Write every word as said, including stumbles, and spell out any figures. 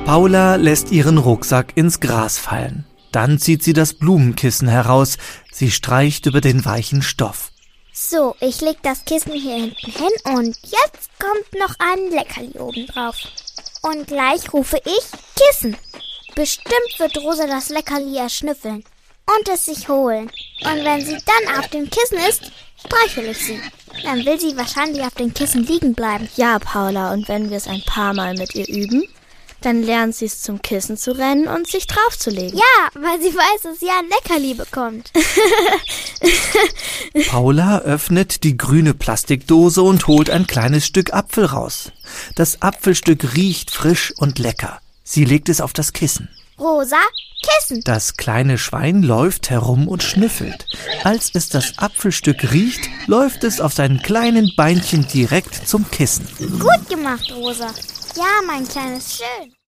Paula lässt ihren Rucksack ins Gras fallen. Dann zieht sie das Blumenkissen heraus. Sie streicht über den weichen Stoff. So, ich leg das Kissen hier hinten hin und jetzt kommt noch ein Leckerli oben drauf. Und gleich rufe ich Kissen. Bestimmt wird Rosa das Leckerli erschnüffeln und es sich holen. Und wenn sie dann auf dem Kissen ist, streichel ich sie. Dann will sie wahrscheinlich auf dem Kissen liegen bleiben. Ja, Paula, und wenn wir es ein paar Mal mit ihr üben, dann lernt sie es zum Kissen zu rennen und sich draufzulegen. Ja, weil sie weiß, dass sie ein Leckerli bekommt. Paula öffnet die grüne Plastikdose und holt ein kleines Stück Apfel raus. Das Apfelstück riecht frisch und lecker. Sie legt es auf das Kissen. Rosa, Kissen. Das kleine Schwein läuft herum und schnüffelt. Als es das Apfelstück riecht, läuft es auf seinen kleinen Beinchen direkt zum Kissen. Gut gemacht, Rosa. Ja, mein kleines Schön.